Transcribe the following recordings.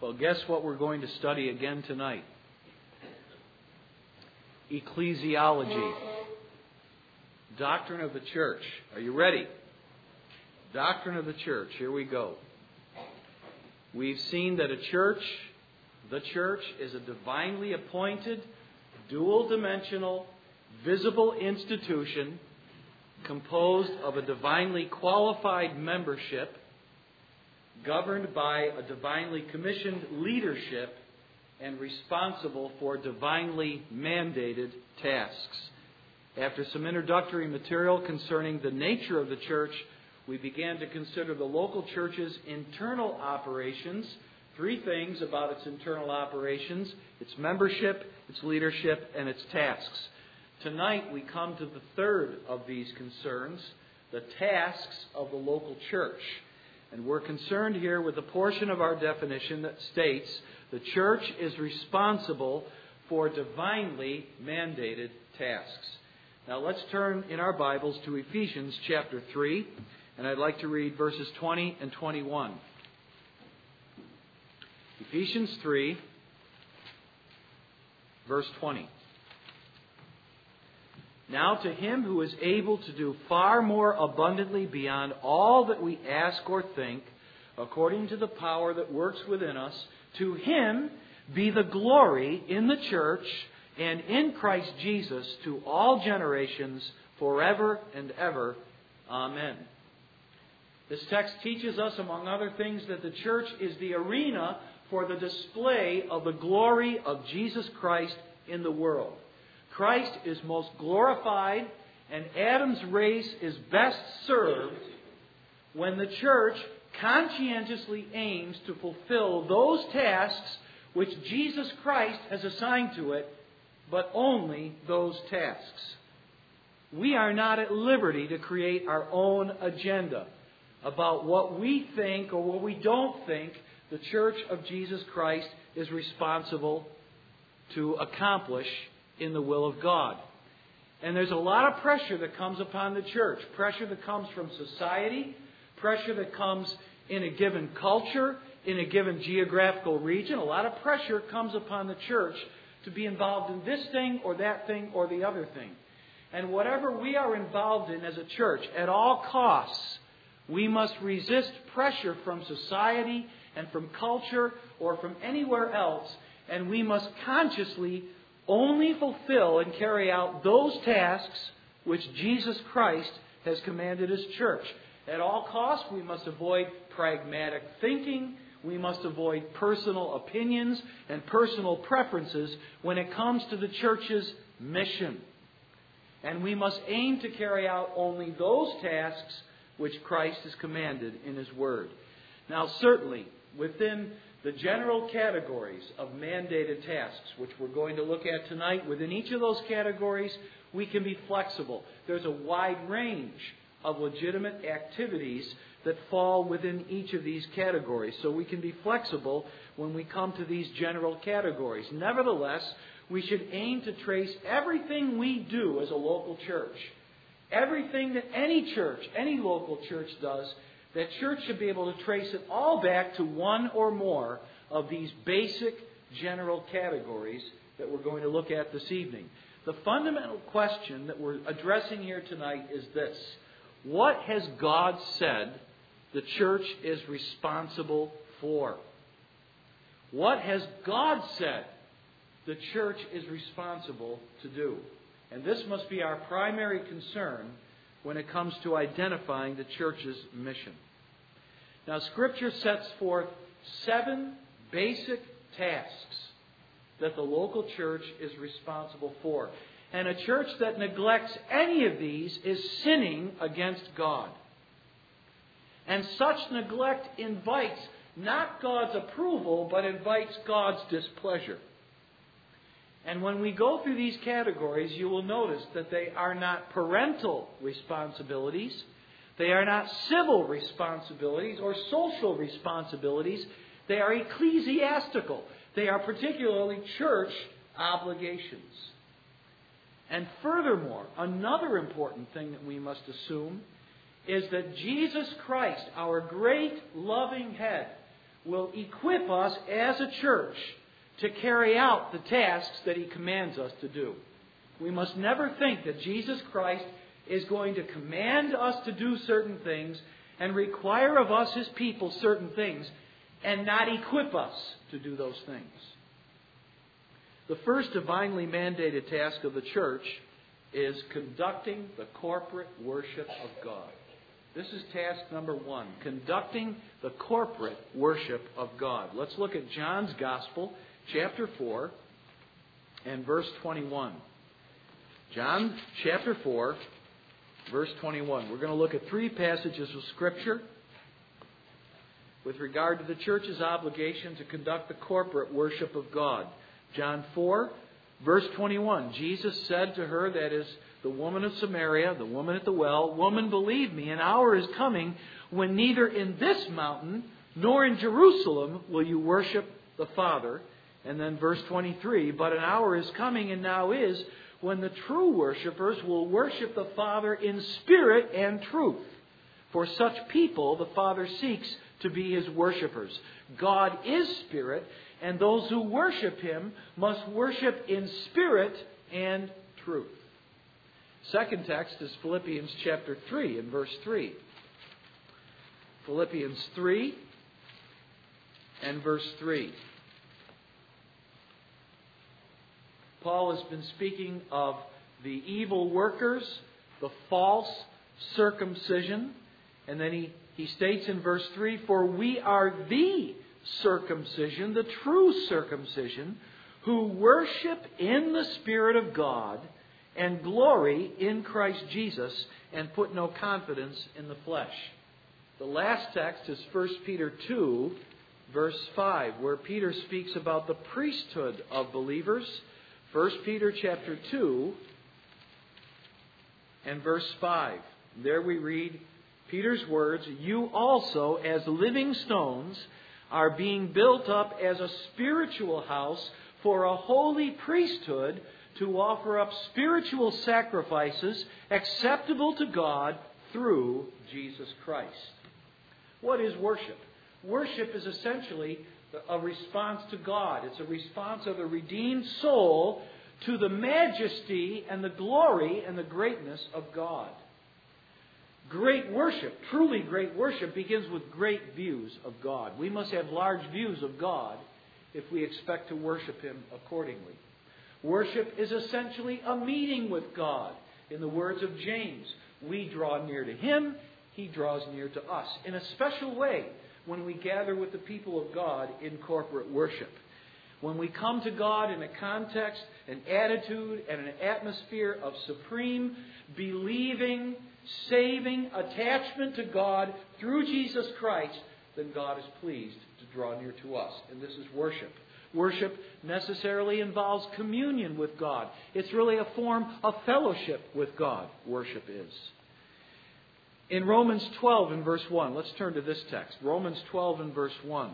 Well, guess what we're going to study again tonight? Ecclesiology. Doctrine of the church. Are you ready? Doctrine of the church. Here we go. We've seen that the church is a divinely appointed, dual-dimensional, visible institution composed of a divinely qualified membership, governed by a divinely commissioned leadership, and responsible for divinely mandated tasks. After some introductory material concerning the nature of the church, we began to consider the local church's internal operations. 3 things about its internal operations: its membership, its leadership, and its tasks. Tonight we come to the third of these concerns, the tasks of the local church. And we're concerned here with a portion of our definition that states the church is responsible for divinely mandated tasks. Now let's turn in our Bibles to Ephesians chapter 3, and I'd like to read verses 20 and 21. Ephesians 3, verse 20. Now to Him who is able to do far more abundantly beyond all that we ask or think, according to the power that works within us, to Him be the glory in the church and in Christ Jesus to all generations, forever and ever. Amen. This text teaches us, among other things, that the church is the arena for the display of the glory of Jesus Christ in the world. Christ is most glorified, and Adam's race is best served when the church conscientiously aims to fulfill those tasks which Jesus Christ has assigned to it, but only those tasks. We are not at liberty to create our own agenda about what we think or what we don't think the church of Jesus Christ is responsible to accomplish in the will of God. And there's a lot of pressure that comes upon the church. Pressure that comes from society. Pressure that comes in a given culture, in a given geographical region. A lot of pressure comes upon the church to be involved in this thing or that thing or the other thing. And whatever we are involved in as a church, at all costs, we must resist pressure from society and from culture or from anywhere else. And we must consciously only fulfill and carry out those tasks which Jesus Christ has commanded His church. At all costs, we must avoid pragmatic thinking. We must avoid personal opinions and personal preferences when it comes to the church's mission. And we must aim to carry out only those tasks which Christ has commanded in His Word. Now, certainly, within the general categories of mandated tasks, which we're going to look at tonight, within each of those categories, we can be flexible. There's a wide range of legitimate activities that fall within each of these categories. So we can be flexible when we come to these general categories. Nevertheless, we should aim to trace everything we do as a local church, everything that any church, any local church does, that church should be able to trace it all back to one or more of these basic general categories that we're going to look at this evening. The fundamental question that we're addressing here tonight is this: what has God said the church is responsible for? What has God said the church is responsible to do? And this must be our primary concern when it comes to identifying the church's mission. Now, Scripture sets forth 7 basic tasks that the local church is responsible for. And a church that neglects any of these is sinning against God. And such neglect invites not God's approval, but invites God's displeasure. And when we go through these categories, you will notice that they are not parental responsibilities. They are not civil responsibilities or social responsibilities. They are ecclesiastical. They are particularly church obligations. And furthermore, another important thing that we must assume is that Jesus Christ, our great loving head, will equip us as a church to carry out the tasks that He commands us to do. We must never think that Jesus Christ is going to command us to do certain things and require of us, His people, certain things, and not equip us to do those things. The first divinely mandated task of the church is conducting the corporate worship of God. This is task number 1, conducting the corporate worship of God. Let's look at John's Gospel, chapter 4, and verse 21. John chapter 4, verse 21. We're going to look at 3 passages of Scripture with regard to the church's obligation to conduct the corporate worship of God. John 4, verse 21. Jesus said to her, that is the woman of Samaria, the woman at the well, "Woman, believe me, an hour is coming when neither in this mountain nor in Jerusalem will you worship the Father." And then verse 23, "But an hour is coming, and now is, when the true worshipers will worship the Father in spirit and truth. For such people the Father seeks to be His worshipers. God is spirit, and those who worship Him must worship in spirit and truth." Second text is Philippians chapter 3 and verse 3. Philippians 3 and verse 3. Paul has been speaking of the evil workers, the false circumcision. And then he states in verse 3, "For we are the circumcision, the true circumcision, who worship in the Spirit of God and glory in Christ Jesus and put no confidence in the flesh." The last text is 1 Peter 2, verse 5, where Peter speaks about the priesthood of believers. 1 Peter chapter 2 and verse 5. There we read Peter's words, "You also, as living stones, are being built up as a spiritual house for a holy priesthood to offer up spiritual sacrifices acceptable to God through Jesus Christ." What is worship? Worship is essentially a response to God. It's a response of a redeemed soul to the majesty and the glory and the greatness of God. Great worship, truly great worship, begins with great views of God. We must have large views of God if we expect to worship Him accordingly. Worship is essentially a meeting with God. In the words of James, we draw near to Him, He draws near to us. In a special way, when we gather with the people of God in corporate worship. When we come to God in a context, an attitude, and an atmosphere of supreme, believing, saving attachment to God through Jesus Christ, then God is pleased to draw near to us. And this is worship. Worship necessarily involves communion with God. It's really a form of fellowship with God, worship is. In Romans 12 and verse 1, let's turn to this text. Romans 12 and verse 1.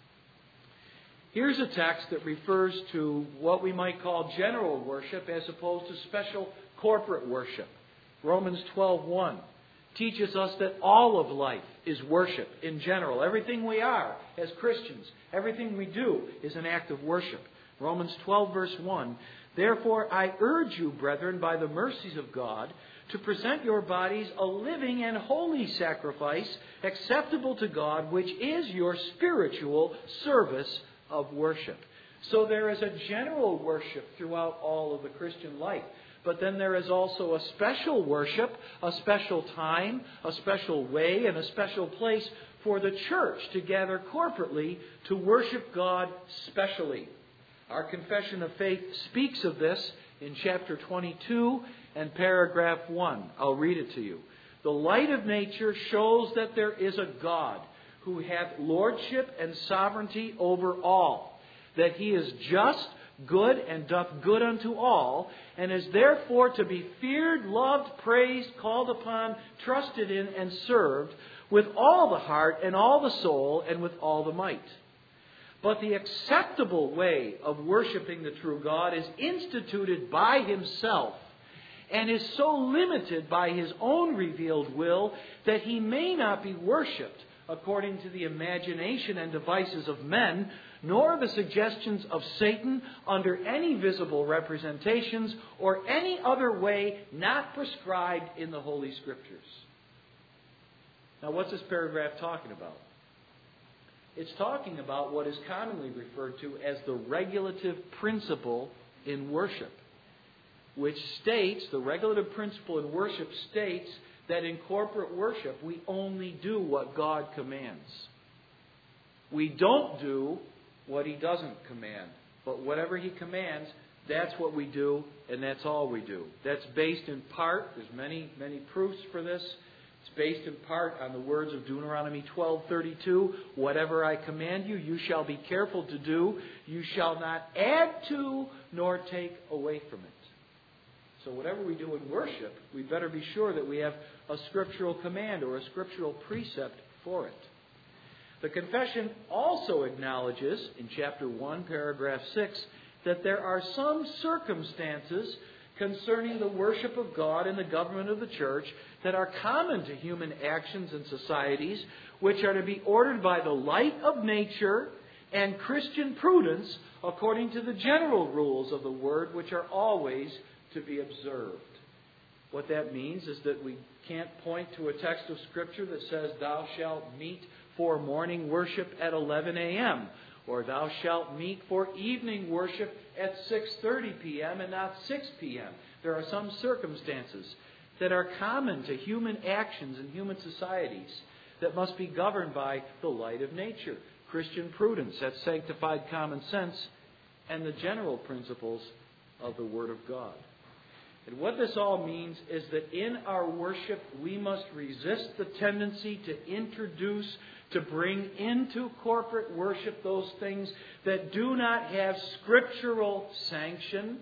Here's a text that refers to what we might call general worship as opposed to special corporate worship. Romans 12:1 teaches us that all of life is worship in general. Everything we are as Christians, everything we do is an act of worship. Romans 12 verse 1, "Therefore I urge you, brethren, by the mercies of God, to present your bodies a living and holy sacrifice, acceptable to God, which is your spiritual service of worship." So there is a general worship throughout all of the Christian life. But then there is also a special worship, a special time, a special way, and a special place for the church to gather corporately to worship God specially. Our confession of faith speaks of this in chapter 22 and paragraph 1. I'll read it to you. "The light of nature shows that there is a God who hath lordship and sovereignty over all, that He is just, good, and doth good unto all, and is therefore to be feared, loved, praised, called upon, trusted in, and served with all the heart and all the soul and with all the might. But the acceptable way of worshiping the true God is instituted by Himself and is so limited by His own revealed will that He may not be worshipped according to the imagination and devices of men, nor the suggestions of Satan under any visible representations or any other way not prescribed in the Holy Scriptures. Now, what's this paragraph talking about? It's talking about what is commonly referred to as the regulative principle in worship, which states, the regulative principle in worship states that in corporate worship we only do what God commands. We don't do what He doesn't command. But whatever He commands, that's what we do, and that's all we do. That's based in part, there's many proofs for this. It's based in part on the words of Deuteronomy 12:32. Whatever I command you, you shall be careful to do. You shall not add to nor take away from it. So whatever we do in worship, we better be sure that we have a scriptural command or a scriptural precept for it. The confession also acknowledges, in chapter 1, paragraph 6, that there are some circumstances concerning the worship of God and the government of the church that are common to human actions and societies, which are to be ordered by the light of nature and Christian prudence according to the general rules of the Word, which are always to be observed. What that means is that we can't point to a text of Scripture that says, "Thou shalt meet for morning worship at 11 a.m., or "Thou shalt meet for evening worship at 6:30 p.m. and not 6 p.m. There are some circumstances that are common to human actions and human societies that must be governed by the light of nature, Christian prudence, that's sanctified common sense, and the general principles of the Word of God. And what this all means is that in our worship we must resist the tendency to bring into corporate worship those things that do not have scriptural sanction.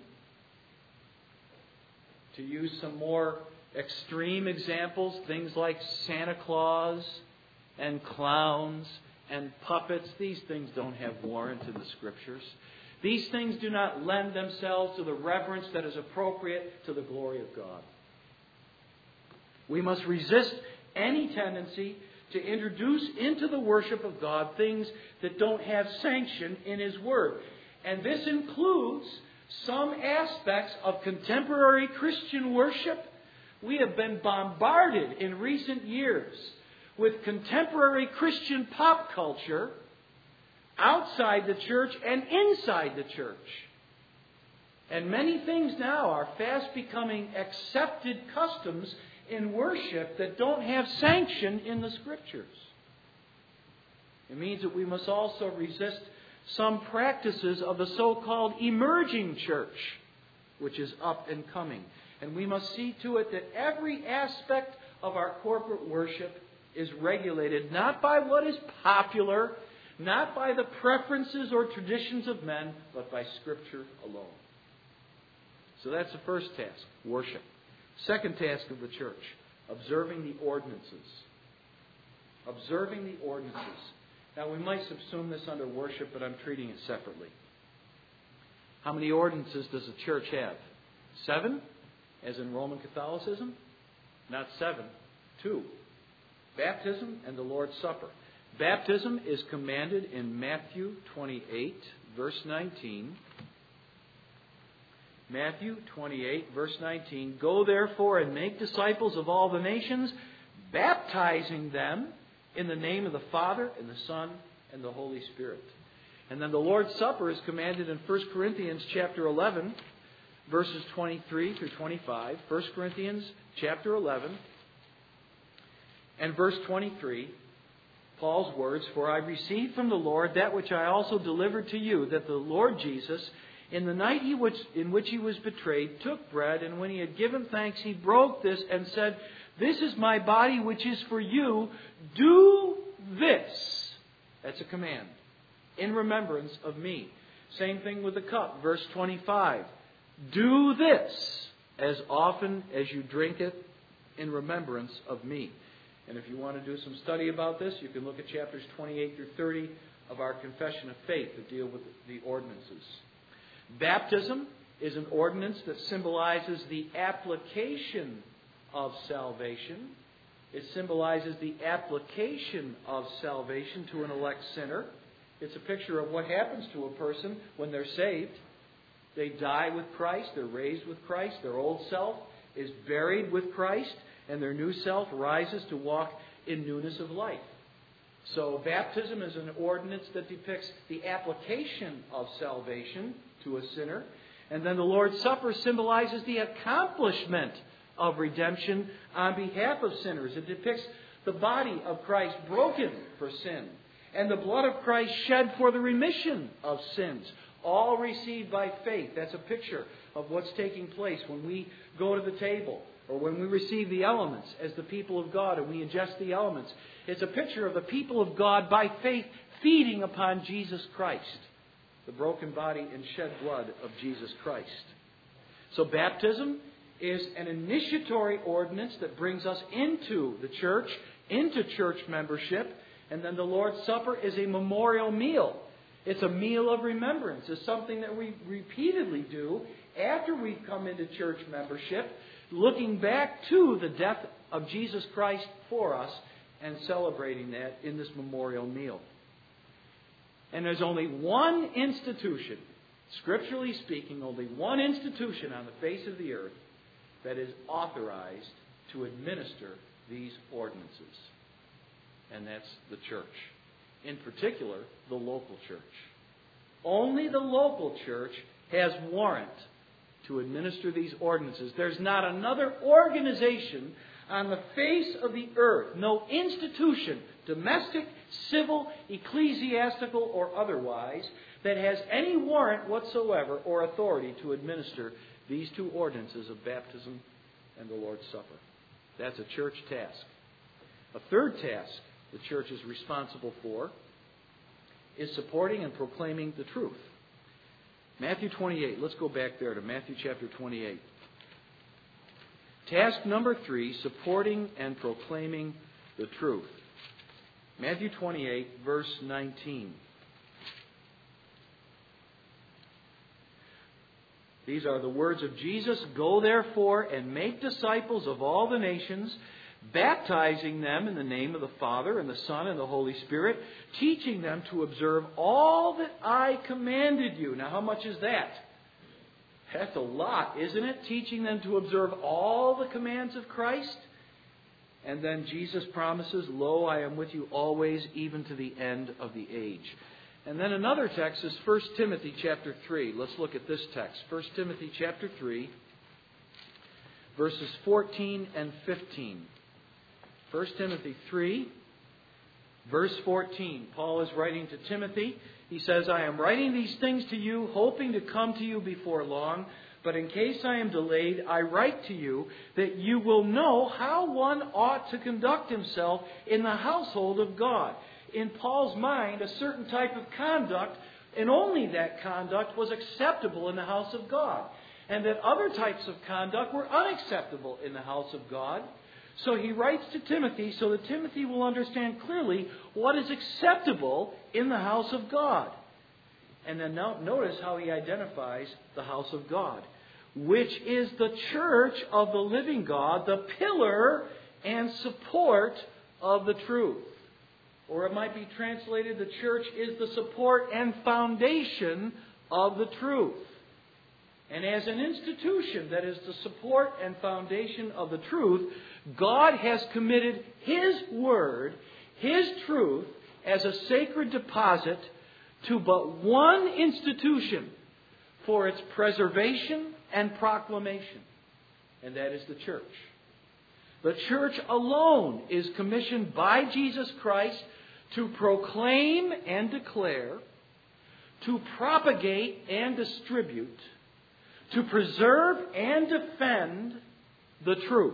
To use some more extreme examples, things like Santa Claus and clowns and puppets, these things don't have warrant in the Scriptures. These things do not lend themselves to the reverence that is appropriate to the glory of God. We must resist any tendency to introduce into the worship of God things that don't have sanction in His Word. And this includes some aspects of contemporary Christian worship. We have been bombarded in recent years with contemporary Christian pop culture outside the church and inside the church. And many things now are fast becoming accepted customs in worship that don't have sanction in the Scriptures. It means that we must also resist some practices of the so-called emerging church, which is up and coming. And we must see to it that every aspect of our corporate worship is regulated not by what is popular, not by the preferences or traditions of men, but by Scripture alone. So that's the first task, worship. Second task of the church, observing the ordinances. Observing the ordinances. Now we might subsume this under worship, but I'm treating it separately. How many ordinances does the church have? 7? As in Roman Catholicism? Not 7. 2. Baptism and the Lord's Supper. Baptism is commanded in Matthew 28, verse 19. Matthew 28, verse 19. Go therefore and make disciples of all the nations, baptizing them in the name of the Father and the Son and the Holy Spirit. And then the Lord's Supper is commanded in 1 Corinthians chapter 11, verses 23 through 25. 1 Corinthians chapter 11 and verse 23. Paul's words, For I received from the Lord that which I also delivered to you, that the Lord Jesus, in the night in which He was betrayed, took bread, and when He had given thanks, He broke this and said, This is my body which is for you. Do this. That's a command. In remembrance of me. Same thing with the cup. Verse 25. Do this as often as you drink it in remembrance of me. And if you want to do some study about this, you can look at chapters 28 through 30 of our Confession of Faith that deal with the ordinances. Baptism is an ordinance that symbolizes the application of salvation. It symbolizes the application of salvation to an elect sinner. It's a picture of what happens to a person when they're saved. They die with Christ, they're raised with Christ, their old self is buried with Christ, and their new self rises to walk in newness of life. So baptism is an ordinance that depicts the application of salvation to a sinner. And then the Lord's Supper symbolizes the accomplishment of redemption on behalf of sinners. It depicts the body of Christ broken for sin and the blood of Christ shed for the remission of sins, all received by faith. That's a picture of what's taking place when we go to the table or when we receive the elements as the people of God and we ingest the elements. It's a picture of the people of God by faith feeding upon Jesus Christ, the broken body and shed blood of Jesus Christ. So baptism is an initiatory ordinance that brings us into the church, into church membership. And then the Lord's Supper is a memorial meal. It's a meal of remembrance. It's something that we repeatedly do after we've come into church membership, looking back to the death of Jesus Christ for us and celebrating that in this memorial meal. And there's only one institution, scripturally speaking, only one institution on the face of the earth that is authorized to administer these ordinances. And that's the church. In particular, the local church. Only the local church has warrant to administer these ordinances. There's not another organization on the face of the earth, no institution, domestic, civil, ecclesiastical, or otherwise, that has any warrant whatsoever or authority to administer these two ordinances of baptism and the Lord's Supper. That's a church task. A third task the church is responsible for is supporting and proclaiming the truth. Matthew 28. Let's go back there to Matthew chapter 28. Task number 3, supporting and proclaiming the truth. Matthew 28, verse 19. These are the words of Jesus. Go therefore and make disciples of all the nations, baptizing them in the name of the Father and the Son and the Holy Spirit, teaching them to observe all that I commanded you. Now, how much is that? That's a lot, isn't it? Teaching them to observe all the commands of Christ. And then Jesus promises, lo, I am with you always, even to the end of the age. And then another text is 1 Timothy chapter 3. Let's look at this text. 1 Timothy chapter 3, verses 14 and 15. 1 Timothy 3, verse 14. Paul is writing to Timothy. He says, I am writing these things to you, hoping to come to you before long. But in case I am delayed, I write to you that you will know how one ought to conduct himself in the household of God. In Paul's mind, a certain type of conduct, and only that conduct, was acceptable in the house of God. And that other types of conduct were unacceptable in the house of God. So he writes to Timothy so that Timothy will understand clearly what is acceptable in the house of God. And then now notice how he identifies the house of God, which is the church of the living God, the pillar and support of the truth. Or it might be translated, the church is the support and foundation of the truth. And as an institution that is the support and foundation of the truth, God has committed His Word, His truth, as a sacred deposit to but one institution for its preservation and proclamation. And that is the church. The church alone is commissioned by Jesus Christ to proclaim and declare, to propagate and distribute, to preserve and defend the truth.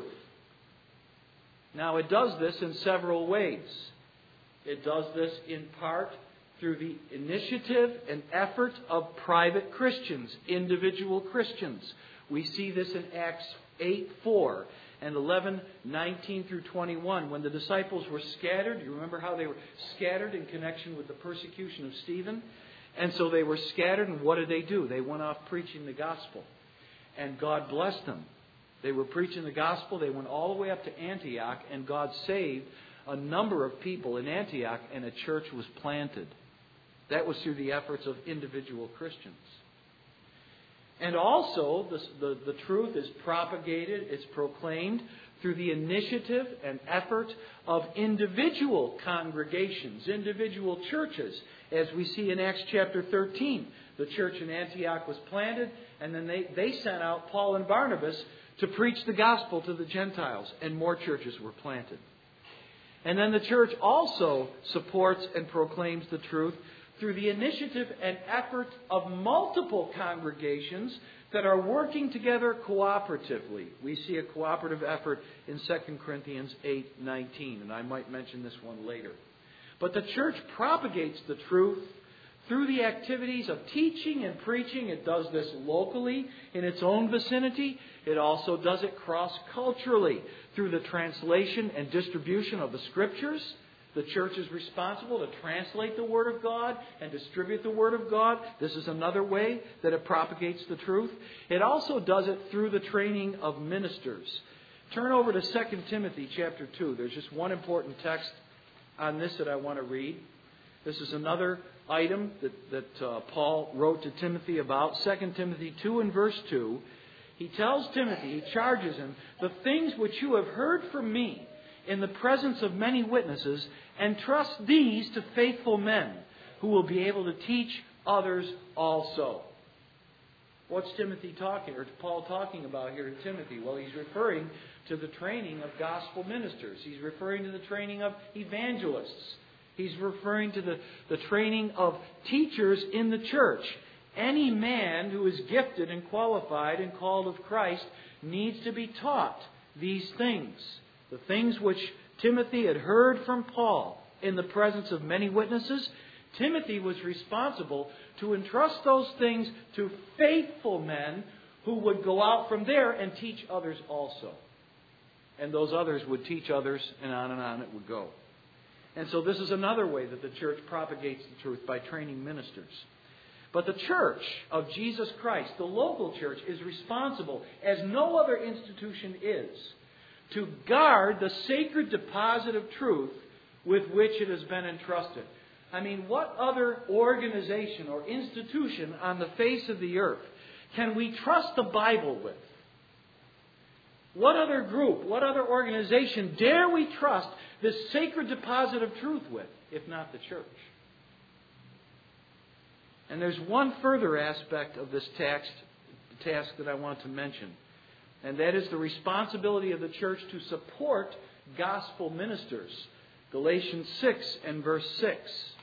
Now, it does this in several ways. It does this in part through the initiative and effort of private Christians, individual Christians. We see this in Acts 8:4 and 11:19 through 21. When the disciples were scattered, you remember how they were scattered in connection with the persecution of Stephen? And so they were scattered, and what did they do? They went off preaching the gospel. And God blessed them. They were preaching the gospel. They went all the way up to Antioch, and God saved a number of people in Antioch, and a church was planted. That was through the efforts of individual Christians. And also, the truth is propagated, it's proclaimed through the initiative and effort of individual congregations, individual churches. As we see in Acts chapter 13, the church in Antioch was planted, and then they sent out Paul and Barnabas to preach the gospel to the Gentiles, and more churches were planted. And then the church also supports and proclaims the truth through the initiative and effort of multiple congregations that are working together cooperatively. We see a cooperative effort in 2 Corinthians 8:19, and I might mention this one later. But the church propagates the truth through the activities of teaching and preaching. It does this locally in its own vicinity. It also does it cross-culturally through the translation and distribution of the Scriptures. The church is responsible to translate the Word of God and distribute the Word of God. This is another way that it propagates the truth. It also does it through the training of ministers. Turn over to 2 Timothy chapter 2. There's just one important text on this that I want to read. This is another item that Paul wrote to Timothy about. 2 Timothy 2 and verse 2. He tells Timothy, he charges him, the things which you have heard from me in the presence of many witnesses, entrust these to faithful men who will be able to teach others also. What's Paul talking about here to Timothy? Well, he's referring to the training of gospel ministers. He's referring to the training of evangelists. He's referring to the training of teachers in the church. Any man who is gifted and qualified and called of Christ needs to be taught these things. The things which Timothy had heard from Paul in the presence of many witnesses, Timothy was responsible to entrust those things to faithful men who would go out from there and teach others also. And those others would teach others, and on it would go. And so this is another way that the church propagates the truth, by training ministers. But the church of Jesus Christ, the local church, is responsible, as no other institution is, to guard the sacred deposit of truth with which it has been entrusted. I mean, what other organization or institution on the face of the earth can we trust the Bible with? What other group, what other organization dare we trust this sacred deposit of truth with, if not the church? And there's one further aspect of this task that I want to mention. And that is the responsibility of the church to support gospel ministers. Galatians 6 and verse 6.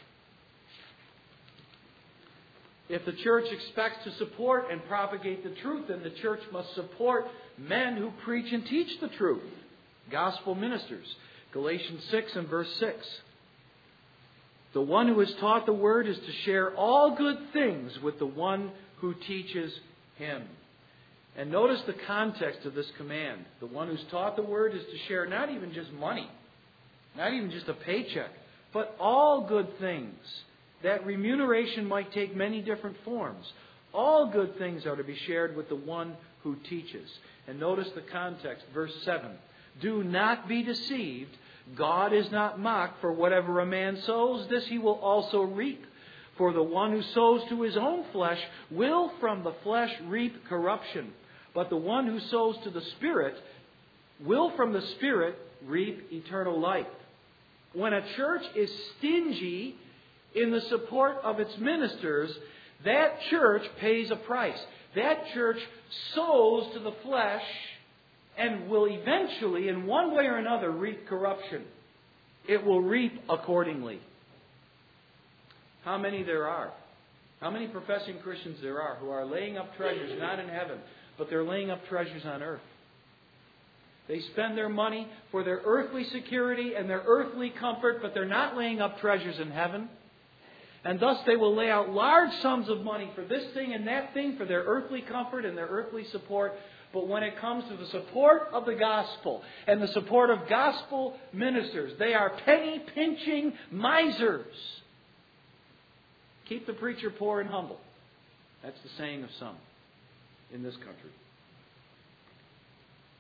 If the church expects to support and propagate the truth, then the church must support men who preach and teach the truth. Gospel ministers. Galatians 6 and verse 6. The one who is taught the word is to share all good things with the one who teaches him. And notice the context of this command. The one who's taught the word is to share not even just money, not even just a paycheck, but all good things. That remuneration might take many different forms. All good things are to be shared with the one who teaches. And notice the context, verse 7. Do not be deceived. God is not mocked, for whatever a man sows, this he will also reap. For the one who sows to his own flesh will from the flesh reap corruption. But the one who sows to the Spirit will from the Spirit reap eternal life. When a church is stingy in the support of its ministers, that church pays a price. That church sows to the flesh and will eventually, in one way or another, reap corruption. It will reap accordingly. How many there are? How many professing Christians there are who are laying up treasures not in heaven, but they're laying up treasures on earth? They spend their money for their earthly security and their earthly comfort, but they're not laying up treasures in heaven. And thus they will lay out large sums of money for this thing and that thing, for their earthly comfort and their earthly support. But when it comes to the support of the gospel and the support of gospel ministers, they are penny-pinching misers. Keep the preacher poor and humble. That's the saying of some in this country.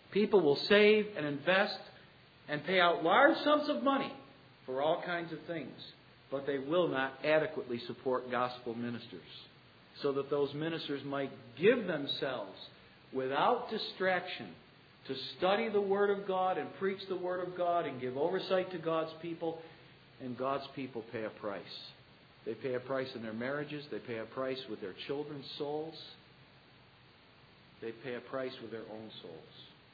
People will save and invest and pay out large sums of money for all kinds of things, but they will not adequately support gospel ministers, so that those ministers might give themselves without distraction to study the Word of God and preach the Word of God and give oversight to God's people, and God's people pay a price. They pay a price in their marriages. They pay a price with their children's souls. They pay a price with their own souls.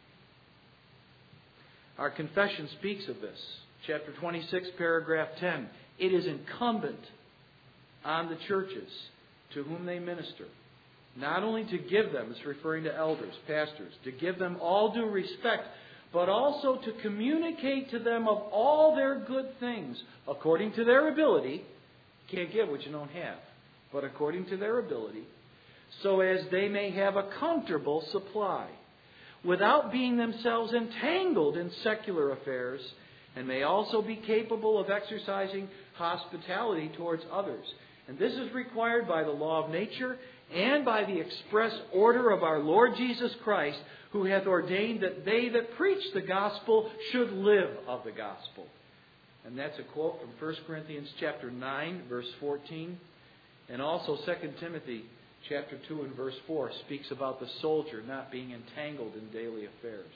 Our confession speaks of this. Chapter 26, paragraph 10. It is incumbent on the churches to whom they minister, not only to give them, it's referring to elders, pastors, to give them all due respect, but also to communicate to them of all their good things, according to their ability. Can't give what you don't have, but according to their ability, so as they may have a comfortable supply, without being themselves entangled in secular affairs, and may also be capable of exercising hospitality towards others. And this is required by the law of nature and by the express order of our Lord Jesus Christ, who hath ordained that they that preach the gospel should live of the gospel. And that's a quote from 1 Corinthians chapter 9, verse 14. And also 2 Timothy chapter 2 and verse 4 speaks about the soldier not being entangled in daily affairs.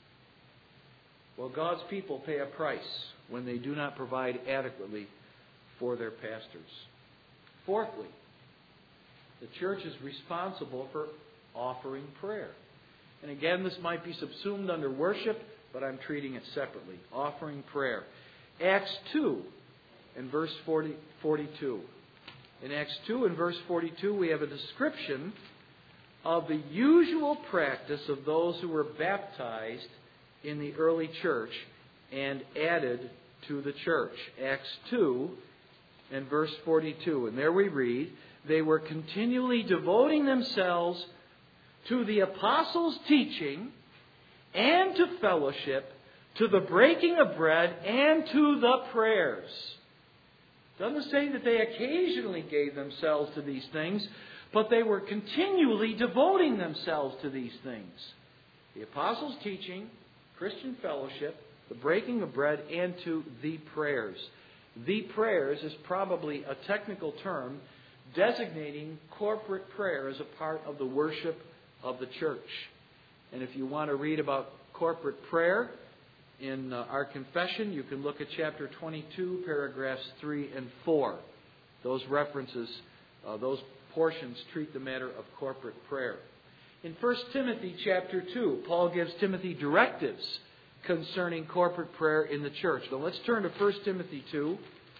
Well, God's people pay a price when they do not provide adequately for their pastors. Fourthly, the church is responsible for offering prayer. And again, this might be subsumed under worship, but I'm treating it separately. Offering prayer. Acts 2 and verse 42. In Acts 2 and verse 42, we have a description of the usual practice of those who were baptized in the early church and added to the church. Acts 2 and verse 42. And there we read, they were continually devoting themselves to the apostles' teaching and to fellowship, to the breaking of bread and to the prayers. It doesn't say that they occasionally gave themselves to these things, but they were continually devoting themselves to these things. The apostles' teaching, Christian fellowship, the breaking of bread, and to the prayers. The prayers is probably a technical term designating corporate prayer as a part of the worship of the church. And if you want to read about corporate prayer in our confession, you can look at chapter 22, paragraphs 3 and 4. Those references, those portions treat the matter of corporate prayer. In 1 Timothy chapter 2, Paul gives Timothy directives concerning corporate prayer in the church. Now let's turn to 1 Timothy 2.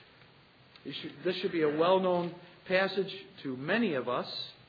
This should be a well-known passage to many of us.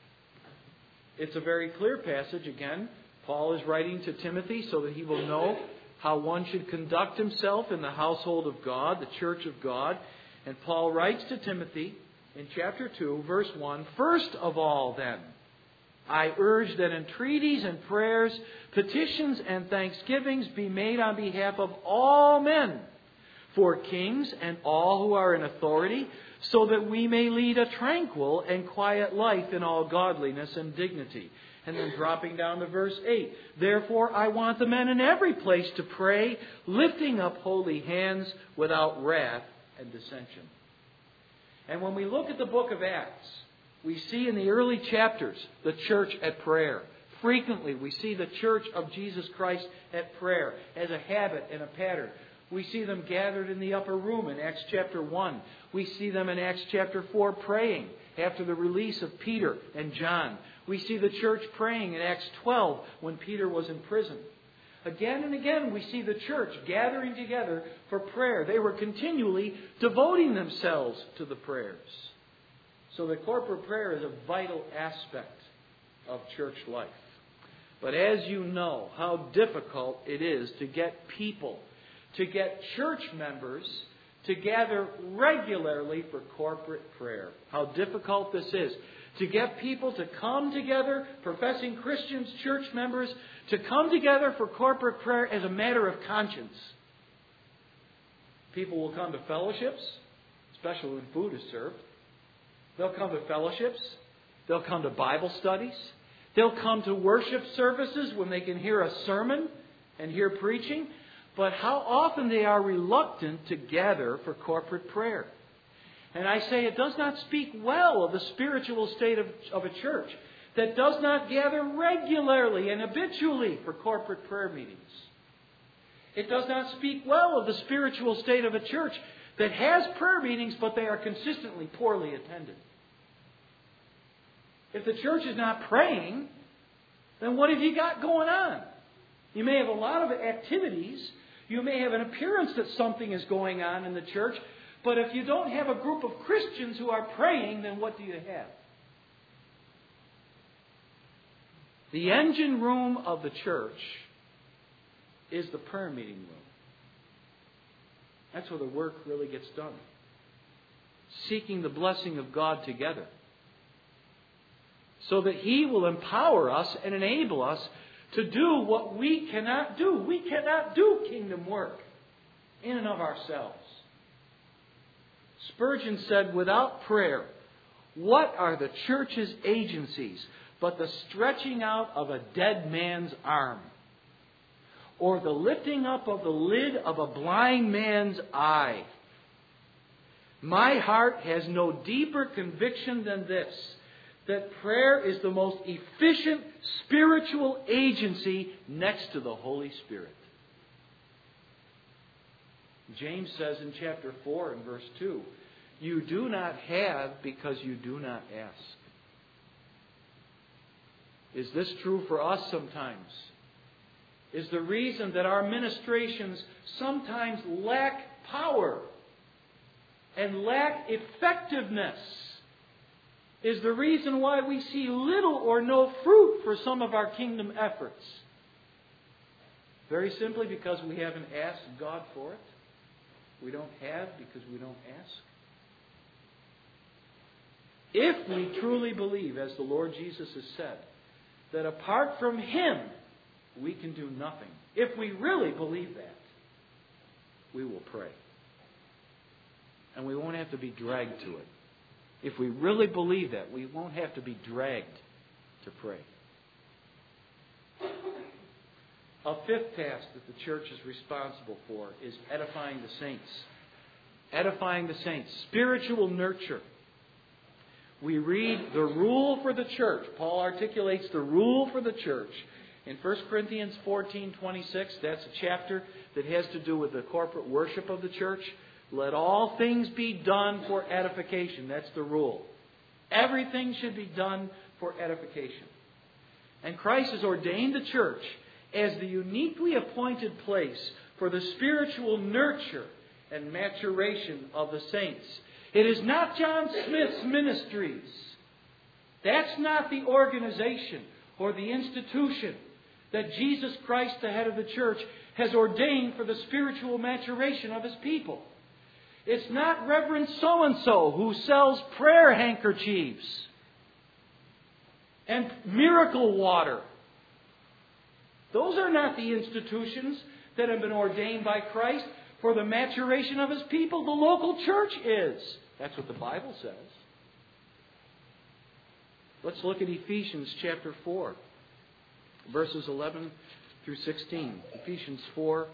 It's a very clear passage. Again, Paul is writing to Timothy so that he will know how one should conduct himself in the household of God, the church of God. And Paul writes to Timothy in chapter 2, verse 1, first of all then, I urge that entreaties and prayers, petitions and thanksgivings be made on behalf of all men, for kings and all who are in authority, so that we may lead a tranquil and quiet life in all godliness and dignity. And then dropping down to verse 8, therefore I want the men in every place to pray, lifting up holy hands without wrath and dissension. And when we look at the book of Acts, we see in the early chapters the church at prayer. Frequently we see the church of Jesus Christ at prayer as a habit and a pattern. We see them gathered in the upper room in Acts chapter 1. We see them in Acts chapter 4 praying after the release of Peter and John. We see the church praying in Acts 12 when Peter was in prison. Again and again we see the church gathering together for prayer. They were continually devoting themselves to the prayers. So the corporate prayer is a vital aspect of church life. But as you know how difficult it is to get people, to get church members to gather regularly for corporate prayer. How difficult this is. To get people to come together, professing Christians, church members, to come together for corporate prayer as a matter of conscience. People will come to fellowships, especially when food is served. They'll come to fellowships. They'll come to Bible studies. They'll come to worship services when they can hear a sermon and hear preaching, but how often they are reluctant to gather for corporate prayer. And I say it does not speak well of the spiritual state of a church that does not gather regularly and habitually for corporate prayer meetings. It does not speak well of the spiritual state of a church that has prayer meetings, but they are consistently poorly attended. If the church is not praying, then what have you got going on? You may have a lot of activities. You may have an appearance that something is going on in the church. But if you don't have a group of Christians who are praying, then what do you have? The engine room of the church is the prayer meeting room. That's where the work really gets done. Seeking the blessing of God together. So that He will empower us and enable us to do what we cannot do. We cannot do kingdom work in and of ourselves. Spurgeon said, without prayer, what are the church's agencies but the stretching out of a dead man's arm, or the lifting up of the lid of a blind man's eye? My heart has no deeper conviction than this, that prayer is the most efficient spiritual agency next to the Holy Spirit. James says in chapter 4 and verse 2, you do not have because you do not ask. Is this true for us sometimes? Is the reason that our ministrations sometimes lack power and lack effectiveness, is the reason why we see little or no fruit for some of our kingdom efforts? Very simply because we haven't asked God for it. We don't have because we don't ask. If we truly believe, as the Lord Jesus has said, that apart from Him we can do nothing, if we really believe that, we will pray. And we won't have to be dragged to it. If we really believe that, we won't have to be dragged to pray. A fifth task that the church is responsible for is edifying the saints. Edifying the saints. Spiritual nurture. We read the rule for the church. Paul articulates the rule for the church in 1 Corinthians 14:26. That's a chapter that has to do with the corporate worship of the church. Let all things be done for edification. That's the rule. Everything should be done for edification. And Christ has ordained the church as the uniquely appointed place for the spiritual nurture and maturation of the saints. It is not John Smith's ministries. That's not the organization or the institution that Jesus Christ, the head of the church, has ordained for the spiritual maturation of His people. It's not Reverend so-and-so who sells prayer handkerchiefs and miracle water. Those are not the institutions that have been ordained by Christ for the maturation of His people. The local church is. That's what the Bible says. Let's look at Ephesians chapter 4, verses 11 through 16. Ephesians 4,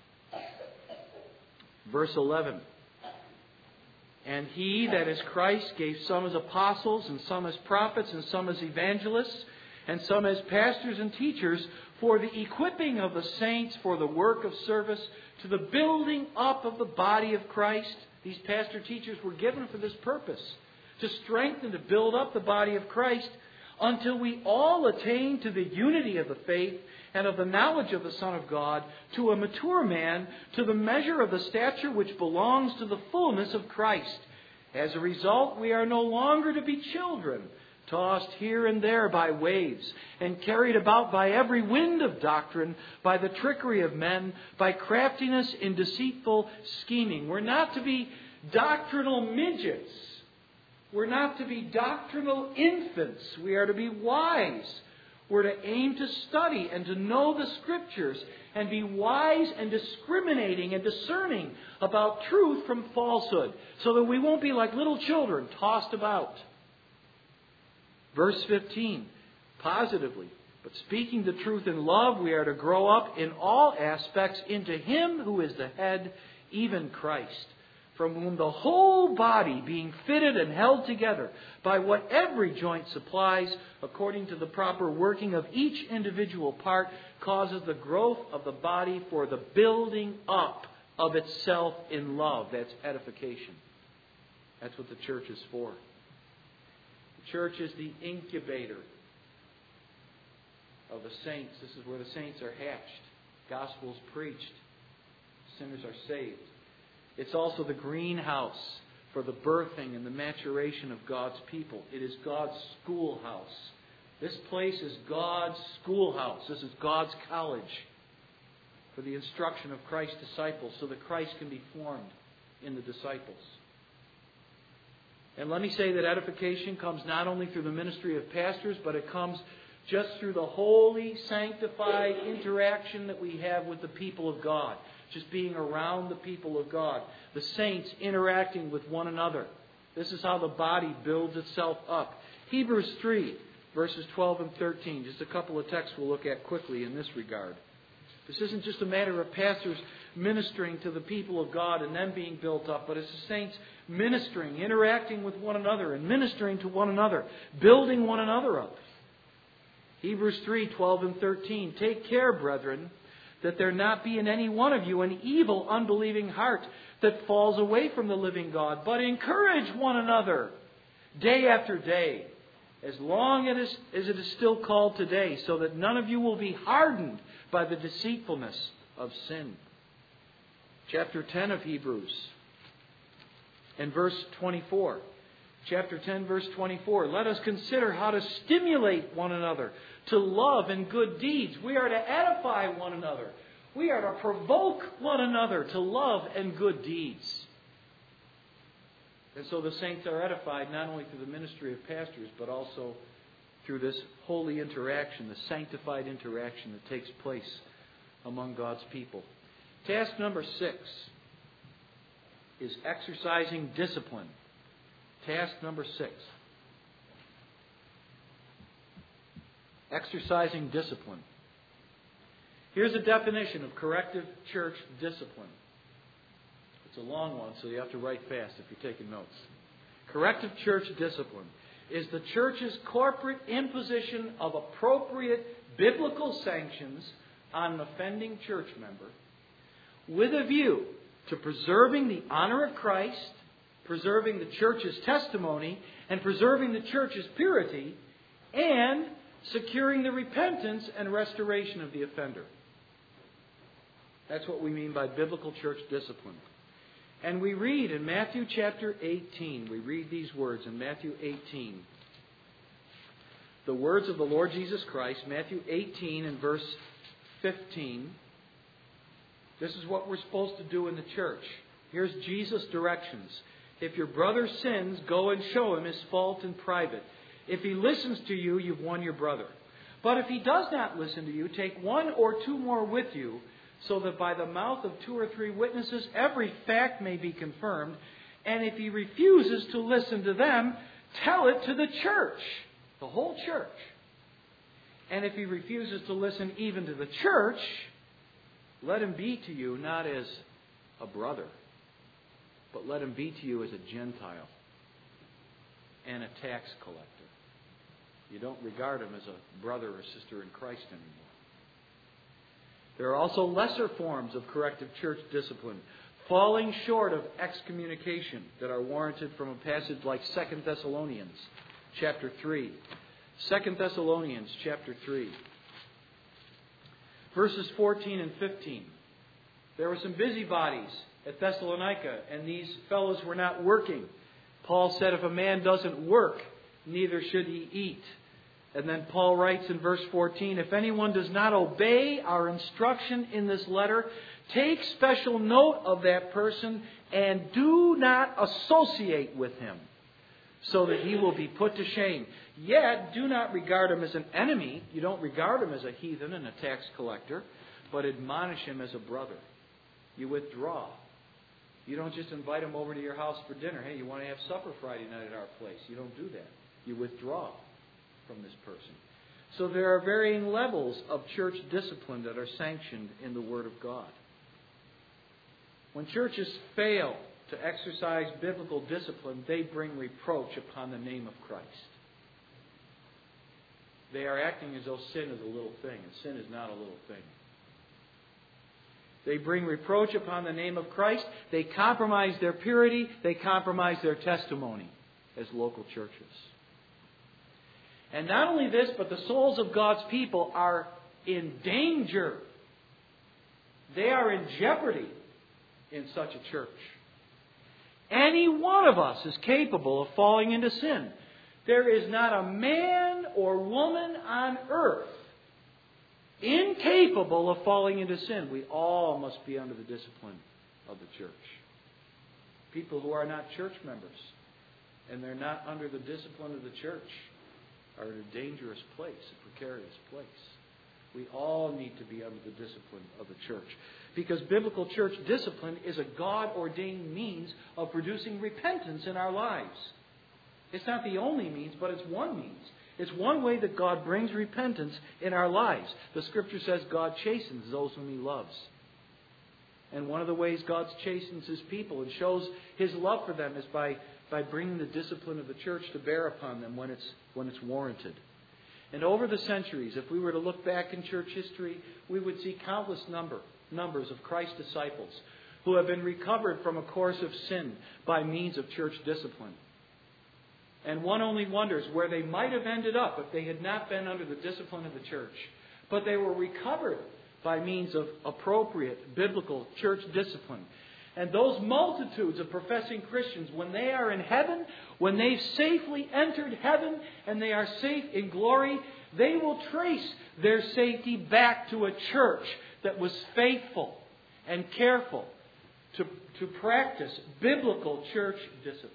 verse 11. And He, that is Christ, gave some as apostles, and some as prophets, and some as evangelists, and some as pastors and teachers, for the equipping of the saints for the work of service, to the building up of the body of Christ. These pastor teachers were given for this purpose, to strengthen, to build up the body of Christ, until we all attain to the unity of the faith and of the knowledge of the Son of God, to a mature man, to the measure of the stature which belongs to the fullness of Christ. As a result, we are no longer to be children, tossed here and there by waves, and carried about by every wind of doctrine, by the trickery of men, by craftiness in deceitful scheming. We're not to be doctrinal midgets. We're not to be doctrinal infants. We are to be wise. We're to aim to study and to know the Scriptures and be wise and discriminating and discerning about truth from falsehood, so that we won't be like little children tossed about. Verse 15, positively, But speaking the truth in love, we are to grow up in all aspects into Him who is the head, even Christ, from whom the whole body, being fitted and held together by what every joint supplies, according to the proper working of each individual part, causes the growth of the body for the building up of itself in love. That's edification. That's what the church is for. The church is the incubator of the saints. This is where the saints are hatched. Gospel is preached. Sinners are saved. It's also the greenhouse for the birthing and the maturation of God's people. It is God's schoolhouse. This place is God's schoolhouse. This is God's college for the instruction of Christ's disciples so that Christ can be formed in the disciples. And let me say that edification comes not only through the ministry of pastors, but it comes just through the holy, sanctified interaction that we have with the people of God. Just being around the people of God. The saints interacting with one another. This is how the body builds itself up. Hebrews 3, verses 12 and 13. Just a couple of texts we'll look at quickly in this regard. This isn't just a matter of pastors ministering to the people of God and them being built up, but it's the saints ministering, interacting with one another and ministering to one another, building one another up. Hebrews 3, 12 and 13. Take care, brethren, that there not be in any one of you an evil, unbelieving heart that falls away from the living God, but encourage one another day after day, as long as it is still called today, so that none of you will be hardened by the deceitfulness of sin. Chapter 10 of Hebrews and verse 24. Chapter 10, verse 24. Let us consider how to stimulate one another to love and good deeds. We are to edify one another. We are to provoke one another to love and good deeds. And so the saints are edified not only through the ministry of pastors, but also through this holy interaction, the sanctified interaction that takes place among God's people. Task number 6 is exercising discipline. Task number 6. Exercising discipline. Here's a definition of corrective church discipline. It's a long one, so you have to write fast if you're taking notes. Corrective church discipline is the church's corporate imposition of appropriate biblical sanctions on an offending church member with a view to preserving the honor of Christ, preserving the church's testimony, and preserving the church's purity, and securing the repentance and restoration of the offender. That's what we mean by biblical church discipline. And we read in Matthew chapter 18, we read these words in Matthew 18. The words of the Lord Jesus Christ, Matthew 18 and verse 15. This is what we're supposed to do in the church. Here's Jesus' directions. If your brother sins, go and show him his fault in private. If he listens to you, you've won your brother. But if he does not listen to you, take 1 or 2 more with you, so that by the mouth of 2 or 3 witnesses every fact may be confirmed. And if he refuses to listen to them, tell it to the church, the whole church. And if he refuses to listen even to the church, let him be to you not as a brother, but let him be to you as a Gentile and a tax collector. You don't regard him as a brother or sister in Christ anymore. There are also lesser forms of corrective church discipline, falling short of excommunication, that are warranted from a passage like 2 Thessalonians chapter 3. 2 Thessalonians chapter 3. Verses 14 and 15. There were some busybodies at Thessalonica, and these fellows were not working. Paul said, if a man doesn't work, neither should he eat. And then Paul writes in verse 14, if anyone does not obey our instruction in this letter, take special note of that person and do not associate with him, so that he will be put to shame. Yet do not regard him as an enemy. You don't regard him as a heathen and a tax collector, but admonish him as a brother. You withdraw. You don't just invite him over to your house for dinner. Hey, you want to have supper Friday night at our place? You don't do that. You withdraw from this person. So there are varying levels of church discipline that are sanctioned in the Word of God. When churches fail to exercise biblical discipline, they bring reproach upon the name of Christ. They are acting as though sin is a little thing, and sin is not a little thing. They bring reproach upon the name of Christ. They compromise their purity. They compromise their testimony as local churches. And not only this, but the souls of God's people are in danger. They are in jeopardy in such a church. Any one of us is capable of falling into sin. There is not a man or woman on earth incapable of falling into sin. We all must be under the discipline of the church. People who are not church members and they're not under the discipline of the church are in a dangerous place, a precarious place. We all need to be under the discipline of the church. Because biblical church discipline is a God-ordained means of producing repentance in our lives. It's not the only means, but it's one means. It's one way that God brings repentance in our lives. The Scripture says God chastens those whom He loves. And one of the ways God chastens His people and shows His love for them is by bringing the discipline of the church to bear upon them when it's warranted. And over the centuries, if we were to look back in church history, we would see countless numbers of Christ's disciples who have been recovered from a course of sin by means of church discipline. And one only wonders where they might have ended up if they had not been under the discipline of the church. But they were recovered by means of appropriate biblical church discipline. And those multitudes of professing Christians, when they are in heaven, when they've safely entered heaven and they are safe in glory, they will trace their safety back to a church that was faithful and careful to practice biblical church discipline.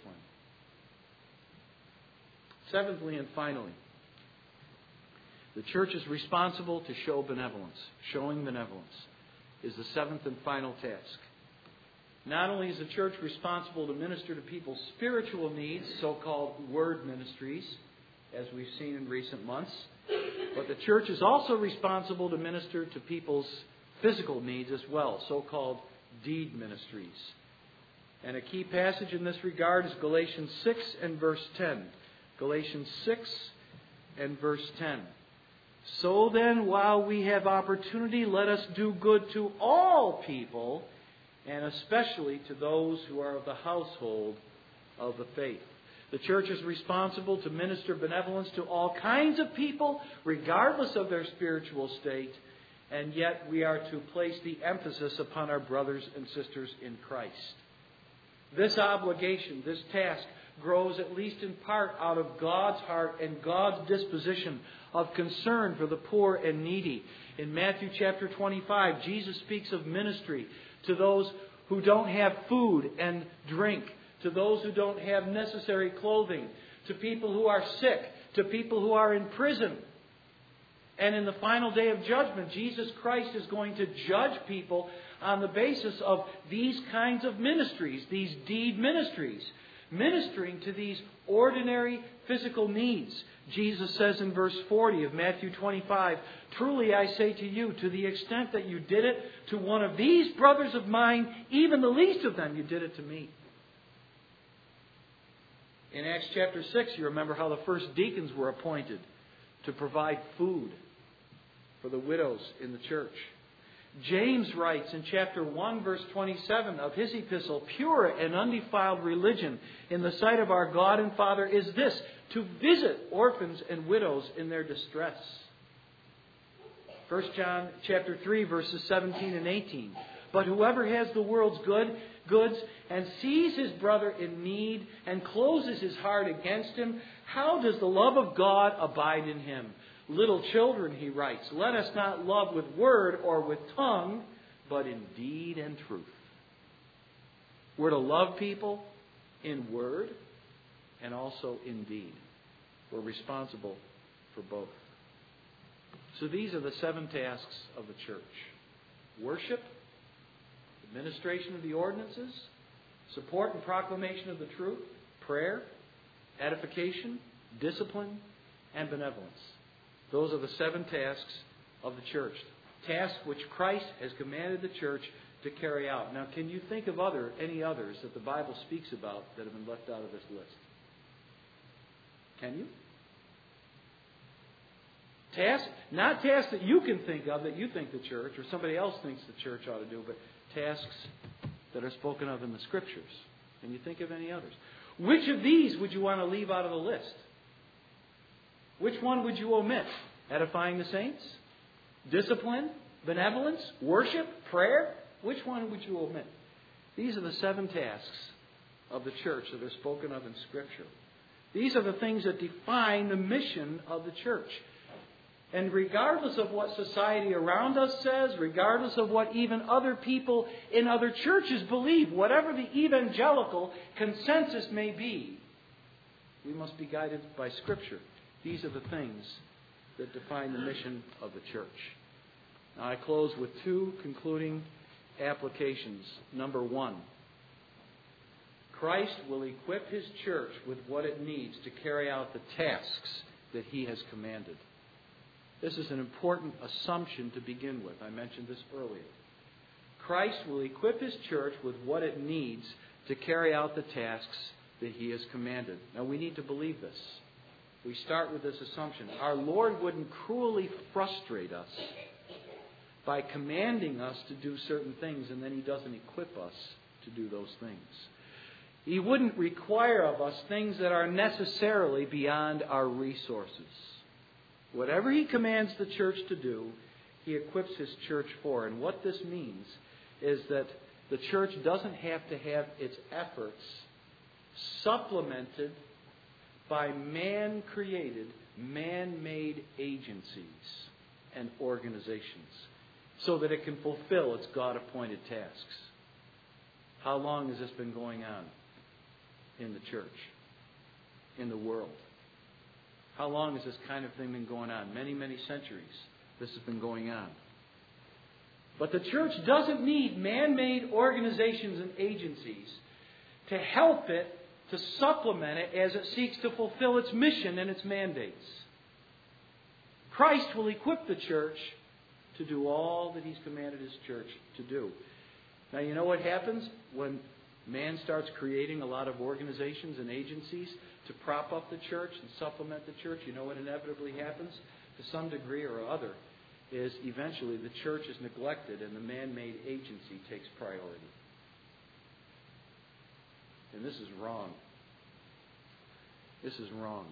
Seventhly and finally, the church is responsible to show benevolence. Showing benevolence is the seventh and final task. Not only is the church responsible to minister to people's spiritual needs, so-called word ministries, as we've seen in recent months, but the church is also responsible to minister to people's physical needs as well, so-called deed ministries. And a key passage in this regard is Galatians 6 and verse 10. Galatians 6 and verse 10. So then, while we have opportunity, let us do good to all people, and especially to those who are of the household of the faith. The church is responsible to minister benevolence to all kinds of people, regardless of their spiritual state, and yet we are to place the emphasis upon our brothers and sisters in Christ. This obligation, this task, grows at least in part out of God's heart and God's disposition of concern for the poor and needy. In Matthew chapter 25, Jesus speaks of ministry to those who don't have food and drink, to those who don't have necessary clothing, to people who are sick, to people who are in prison. And in the final day of judgment, Jesus Christ is going to judge people on the basis of these kinds of ministries, these deed ministries, ministering to these ordinary physical needs. Jesus says in verse 40 of Matthew 25, "Truly I say to you, to the extent that you did it to one of these brothers of mine, even the least of them, you did it to me." In Acts chapter 6, you remember how the first deacons were appointed to provide food for the widows in the church. James writes in chapter 1, verse 27 of his epistle, "Pure and undefiled religion in the sight of our God and Father is this, to visit orphans and widows in their distress." 1 John chapter 3, verses 17 and 18. "But whoever has the world's goods and sees his brother in need and closes his heart against him, how does the love of God abide in him? Little children," he writes, "let us not love with word or with tongue, but in deed and truth." We're to love people in word and also in deed. We're responsible for both. So these are the 7 tasks of the church: worship, administration of the ordinances, support and proclamation of the truth, prayer, edification, discipline, and benevolence. Those are the 7 tasks of the church. Tasks which Christ has commanded the church to carry out. Now, can you think of any others that the Bible speaks about that have been left out of this list? Can you? Tasks, not tasks that you can think of that you think the church or somebody else thinks the church ought to do, but tasks that are spoken of in the Scriptures. Can you think of any others? Which of these would you want to leave out of the list? Which one would you omit? Edifying the saints? Discipline? Benevolence? Worship? Prayer? Which one would you omit? These are the 7 tasks of the church that are spoken of in Scripture. These are the things that define the mission of the church. And regardless of what society around us says, regardless of what even other people in other churches believe, whatever the evangelical consensus may be, we must be guided by Scripture. These are the things that define the mission of the church. Now I close with 2 concluding applications. Number 1, Christ will equip His church with what it needs to carry out the tasks that He has commanded. This is an important assumption to begin with. I mentioned this earlier. Christ will equip His church with what it needs to carry out the tasks that He has commanded. Now, we need to believe this. We start with this assumption. Our Lord wouldn't cruelly frustrate us by commanding us to do certain things, and then He doesn't equip us to do those things. He wouldn't require of us things that are necessarily beyond our resources. Whatever He commands the church to do, He equips His church for. And what this means is that the church doesn't have to have its efforts supplemented by man-created, man-made agencies and organizations so that it can fulfill its God-appointed tasks. How long has this been going on in the church, in the world? How long has this kind of thing been going on? Many, many centuries this has been going on. But the church doesn't need man-made organizations and agencies to help it, to supplement it as it seeks to fulfill its mission and its mandates. Christ will equip the church to do all that He's commanded His church to do. Now, you know what happens when man starts creating a lot of organizations and agencies to prop up the church and supplement the church? You know what inevitably happens? To some degree or other, is eventually the church is neglected and the man-made agency takes priority. And this is wrong. This is wrong.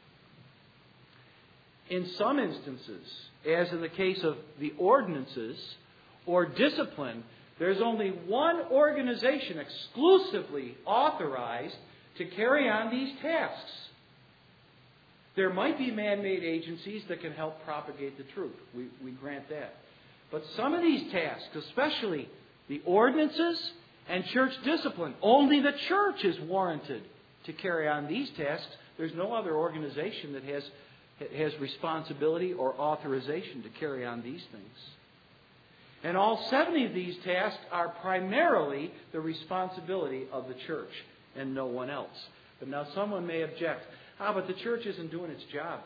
In some instances, as in the case of the ordinances or discipline, there's only one organization exclusively authorized to carry on these tasks. There might be man-made agencies that can help propagate the truth. We grant that. But some of these tasks, especially the ordinances and church discipline, only the church is warranted to carry on these tasks. There's no other organization that has responsibility or authorization to carry on these things. And all 70 of these tasks are primarily the responsibility of the church and no one else. But now someone may object, but the church isn't doing its job.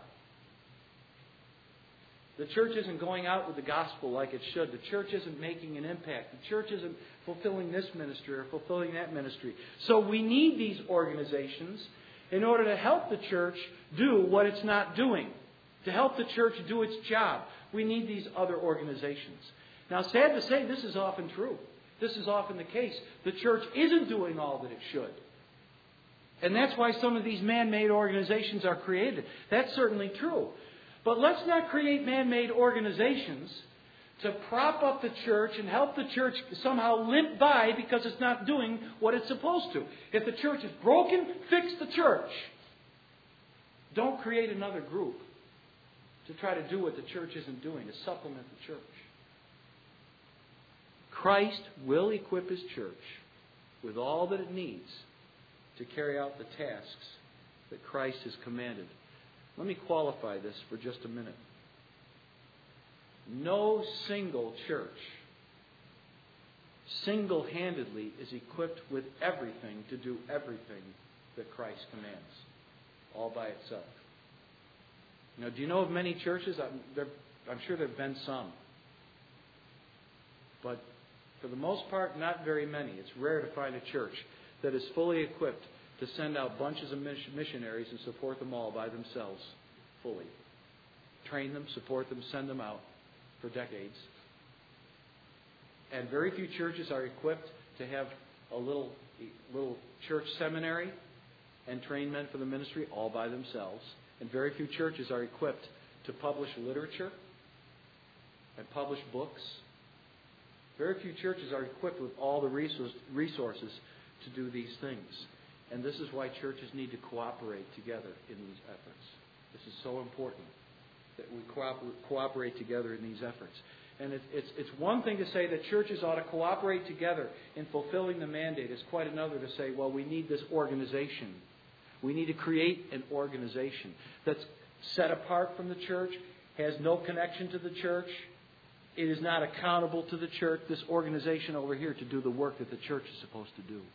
The church isn't going out with the gospel like it should. The church isn't making an impact. The church isn't fulfilling this ministry or fulfilling that ministry. So we need these organizations in order to help the church do what it's not doing. To help the church do its job, we need these other organizations. Now, sad to say, this is often true. This is often the case. The church isn't doing all that it should. And that's why some of these man-made organizations are created. That's certainly true. But let's not create man-made organizations to prop up the church and help the church somehow limp by because it's not doing what it's supposed to. If the church is broken, fix the church. Don't create another group to try to do what the church isn't doing, to supplement the church. Christ will equip His church with all that it needs to carry out the tasks that Christ has commanded. Let me qualify this for just a minute. No single church single-handedly is equipped with everything to do everything that Christ commands, all by itself. Now, do you know of many churches? I'm sure there have been some. But for the most part, not very many. It's rare to find a church that is fully equipped to send out bunches of missionaries and support them all by themselves fully. Train them, support them, send them out for decades. And very few churches are equipped to have a little church seminary and train men for the ministry all by themselves. And very few churches are equipped to publish literature and publish books. Very few churches are equipped with all the resources to do these things. And this is why churches need to cooperate together in these efforts. This is so important that we cooperate together in these efforts. And it's one thing to say that churches ought to cooperate together in fulfilling the mandate. It's quite another to say, well, we need this organization. We need to create an organization that's set apart from the church, has no connection to the church. It is not accountable to the church, this organization over here, to do the work that the church is supposed to do.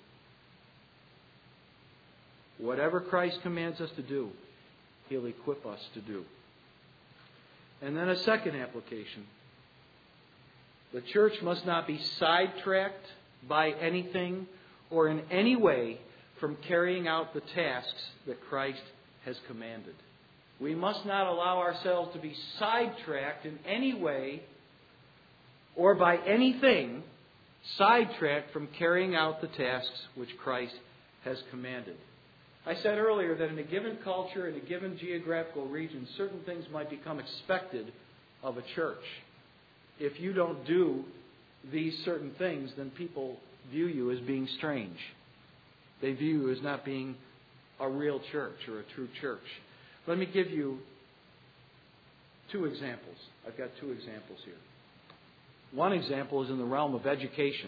Whatever Christ commands us to do, He'll equip us to do. And then a second application. The church must not be sidetracked by anything or in any way from carrying out the tasks that Christ has commanded. We must not allow ourselves to be sidetracked in any way or by anything sidetracked from carrying out the tasks which Christ has commanded. I said earlier that in a given culture, in a given geographical region, certain things might become expected of a church. If you don't do these certain things, then people view you as being strange. They view you as not being a real church or a true church. Let me give you two examples. I've got two examples here. One example is in the realm of education.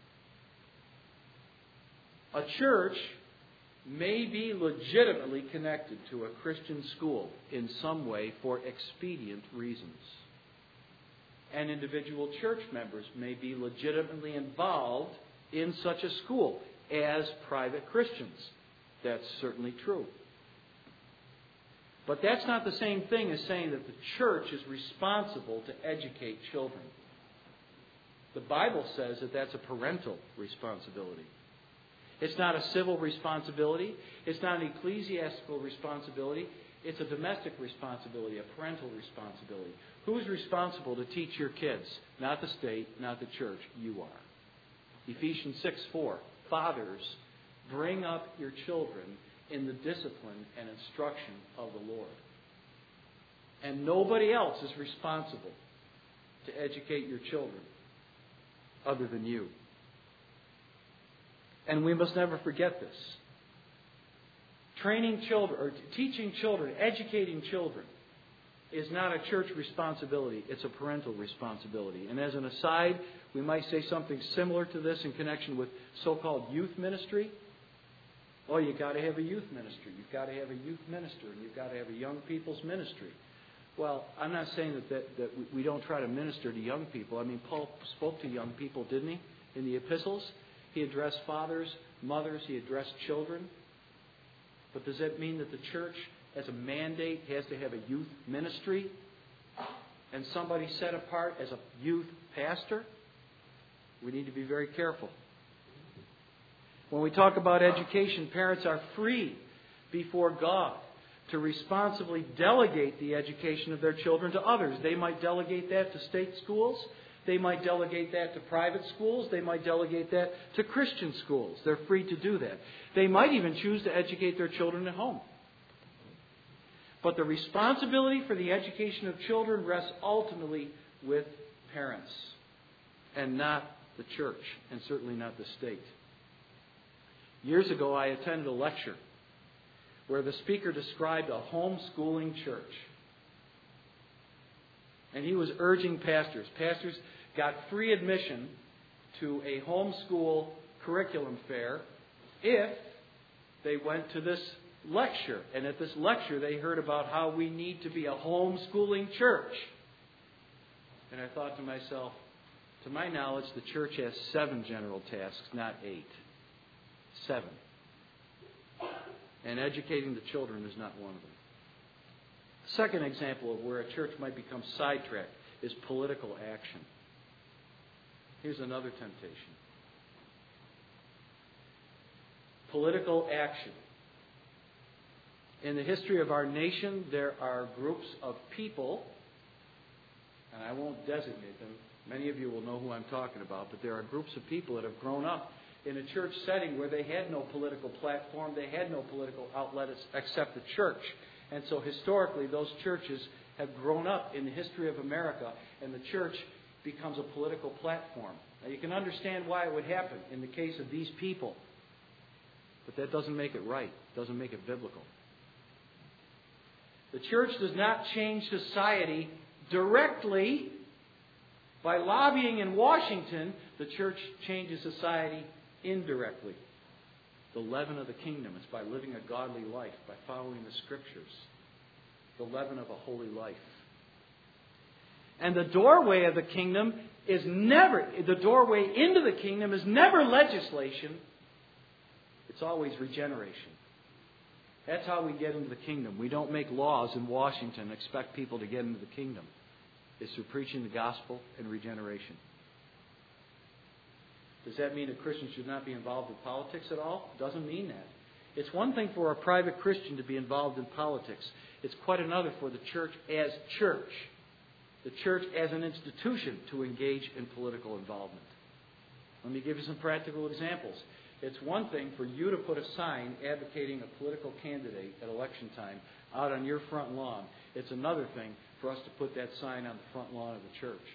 A church may be legitimately connected to a Christian school in some way for expedient reasons. And individual church members may be legitimately involved in such a school as private Christians. That's certainly true. But that's not the same thing as saying that the church is responsible to educate children. The Bible says that that's a parental responsibility. It's not a civil responsibility. It's not an ecclesiastical responsibility. It's a domestic responsibility, a parental responsibility. Who's responsible to teach your kids? Not the state, not the church. You are. Ephesians 6:4. Fathers, bring up your children in the discipline and instruction of the Lord. And nobody else is responsible to educate your children other than you. And we must never forget this. Training children, or teaching children, educating children is not a church responsibility. It's a parental responsibility. And as an aside, we might say something similar to this in connection with so-called youth ministry. Oh, you've got to have a youth ministry. You've got to have a youth minister. And you've got to have a young people's ministry. Well, I'm not saying that we don't try to minister to young people. I mean, Paul spoke to young people, didn't he? In the epistles, he addressed fathers, mothers, he addressed children. But does that mean that the church, as a mandate, has to have a youth ministry and somebody set apart as a youth pastor? We need to be very careful. When we talk about education, parents are free before God to responsibly delegate the education of their children to others. They might delegate that to state schools. They might delegate that to private schools. They might delegate that to Christian schools. They're free to do that. They might even choose to educate their children at home. But the responsibility for the education of children rests ultimately with parents and not the church, and certainly not the state. Years ago, I attended a lecture where the speaker described a homeschooling church. And he was urging pastors. Pastors got free admission to a homeschool curriculum fair if they went to this lecture. And at this lecture, they heard about how we need to be a homeschooling church. And I thought to myself, to my knowledge, the church has 7 general tasks, not 8. 7. And educating the children is not one of them. Second example of where a church might become sidetracked is political action. Here's another temptation. Political action. In the history of our nation, there are groups of people, and I won't designate them. Many of you will know who I'm talking about, but there are groups of people that have grown up in a church setting where they had no political platform, they had no political outlet except the church. And so historically, those churches have grown up in the history of America, and the church becomes a political platform. Now, you can understand why it would happen in the case of these people, but that doesn't make it right. It doesn't make it biblical. The church does not change society directly by lobbying in Washington. The church changes society indirectly. The leaven of the kingdom is by living a godly life, by following the Scriptures. The leaven of a holy life. And the doorway of the kingdom is never, the doorway into the kingdom is never legislation. It's always regeneration. That's how we get into the kingdom. We don't make laws in Washington and expect people to get into the kingdom. It's through preaching the gospel and regeneration. Does that mean a Christian should not be involved in politics at all? It doesn't mean that. It's one thing for a private Christian to be involved in politics. It's quite another for the church as church. The church as an institution to engage in political involvement. Let me give you some practical examples. It's one thing for you to put a sign advocating a political candidate at election time out on your front lawn. It's another thing for us to put that sign on the front lawn of the church.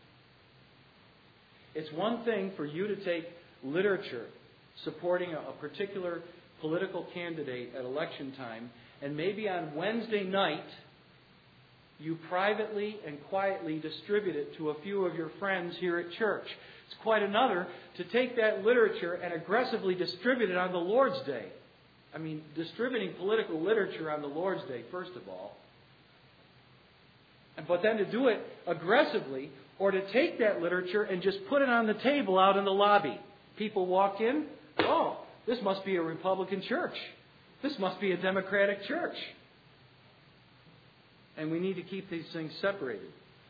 It's one thing for you to take literature supporting a particular political candidate at election time, and maybe on Wednesday night you privately and quietly distribute it to a few of your friends here at church. It's quite another to take that literature and aggressively distribute it on the Lord's Day. I mean, distributing political literature on the Lord's Day, first of all. But then to do it aggressively, or to take that literature and just put it on the table out in the lobby. People walk in, oh, this must be a Republican church. This must be a Democratic church. And we need to keep these things separated.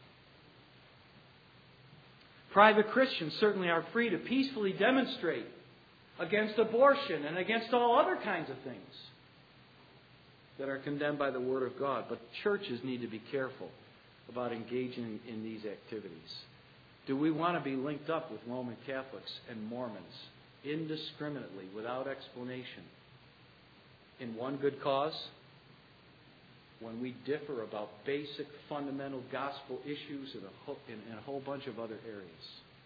Private Christians certainly are free to peacefully demonstrate against abortion and against all other kinds of things that are condemned by the Word of God. But churches need to be careful about engaging in these activities. Do we want to be linked up with Roman Catholics and Mormons indiscriminately, without explanation, in one good cause, when we differ about basic fundamental gospel issues in a whole bunch of other areas?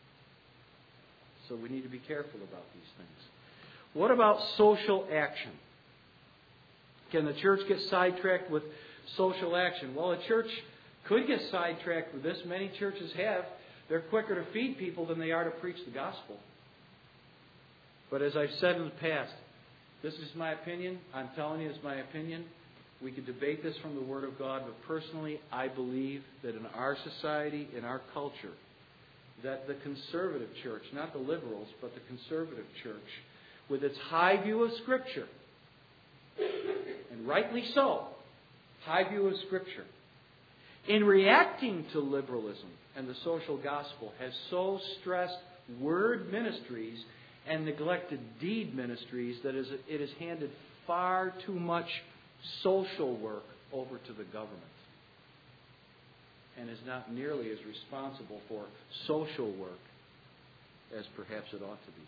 So we need to be careful about these things. What about social action? Can the church get sidetracked with social action? Well, a church could get sidetracked with this. Many churches have. They're quicker to feed people than they are to preach the gospel. But as I've said in the past, this is my opinion. I'm telling you, it's my opinion. We could debate this from the Word of God, but personally, I believe that in our society, in our culture, that the conservative church, not the liberals, but the conservative church, with its high view of Scripture, and rightly so, high view of Scripture, in reacting to liberalism and the social gospel, has so stressed word ministries and neglected deed ministries that it has handed far too much social work over to the government, and is not nearly as responsible for social work as perhaps it ought to be.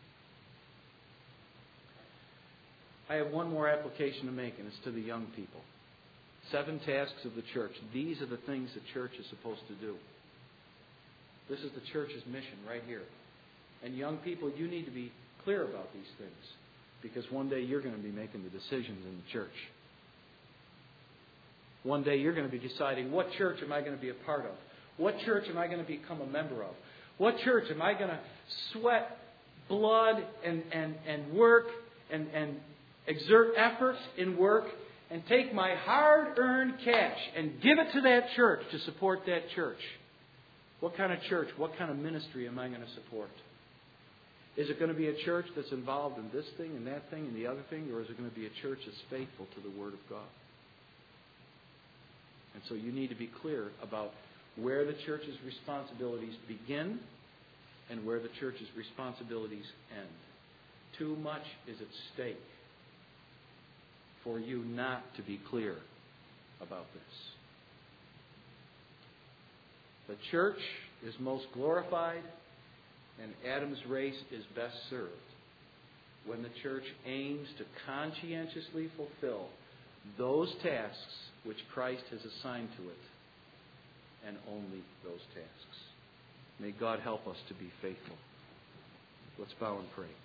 I have one more application to make, and it's to the young people. 7 tasks of the church. These are the things the church is supposed to do. This is the church's mission right here. And young people, you need to be clear about these things, because one day you're going to be making the decisions in the church. One day you're going to be deciding, what church am I going to be a part of? What church am I going to become a member of? What church am I going to sweat blood and work and exert effort in work and take my hard-earned cash and give it to that church to support that church? What kind of church, what kind of ministry am I going to support? Is it going to be a church that's involved in this thing and that thing and the other thing, or is it going to be a church that's faithful to the Word of God? And so you need to be clear about where the church's responsibilities begin and where the church's responsibilities end. Too much is at stake for you not to be clear about this. The church is most glorified and Adam's race is best served when the church aims to conscientiously fulfill those tasks which Christ has assigned to it, and only those tasks. May God help us to be faithful. Let's bow and pray.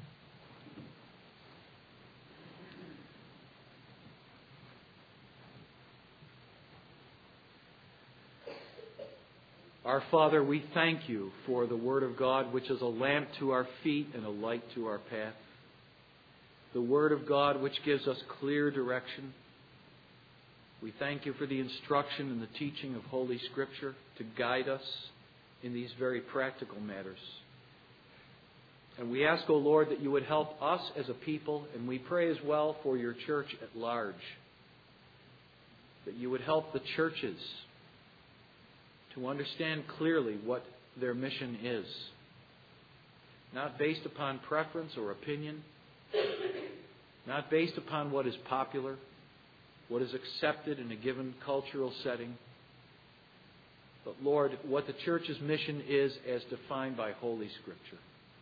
Our Father, we thank you for the Word of God, which is a lamp to our feet and a light to our path. The Word of God, which gives us clear direction. We thank you for the instruction and the teaching of Holy Scripture to guide us in these very practical matters. And we ask, O Lord, that you would help us as a people, and we pray as well for your church at large, that you would help the churches to understand clearly what their mission is, not based upon preference or opinion, not based upon what is popular, what is accepted in a given cultural setting, but Lord, what the church's mission is as defined by Holy Scripture.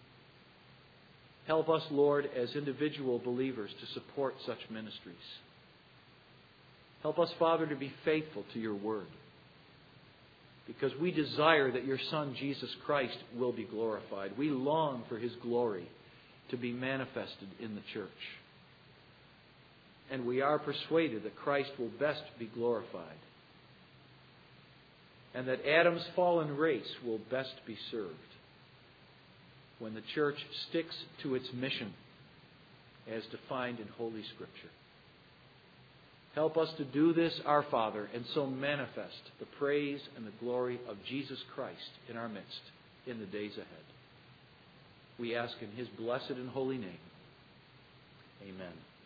Help us, Lord, as individual believers to support such ministries. Help us, Father, to be faithful to your word, because we desire that your Son, Jesus Christ, will be glorified. We long for his glory to be manifested in the church. And we are persuaded that Christ will best be glorified, and that Adam's fallen race will best be served when the church sticks to its mission as defined in Holy Scripture. Help us to do this, our Father, and so manifest the praise and the glory of Jesus Christ in our midst in the days ahead. We ask in his blessed and holy name. Amen.